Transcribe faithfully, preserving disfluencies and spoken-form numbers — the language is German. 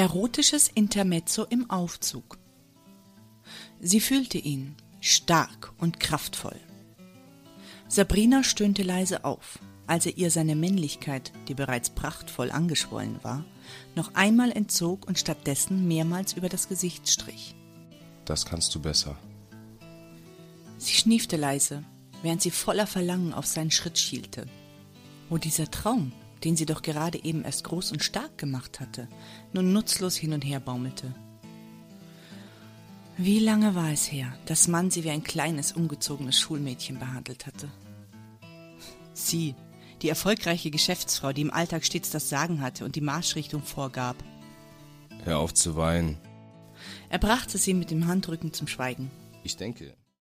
Erotisches Intermezzo im Aufzug. Sie fühlte ihn, stark und kraftvoll. Sabrina stöhnte leise auf, als er ihr seine Männlichkeit, die bereits prachtvoll angeschwollen war, noch einmal entzog und stattdessen mehrmals über das Gesicht strich. Das kannst du besser. Sie schniefte leise, während sie voller Verlangen auf seinen Schritt schielte. Wo dieser Traum, den sie doch gerade eben erst groß und stark gemacht hatte, nun nutzlos hin und her baumelte. Wie lange war es her, dass Mann sie wie ein kleines, ungezogenes Schulmädchen behandelt hatte? Sie, die erfolgreiche Geschäftsfrau, die im Alltag stets das Sagen hatte und die Marschrichtung vorgab. Hör auf zu weinen. Er brachte sie mit dem Handrücken zum Schweigen. Ich denke...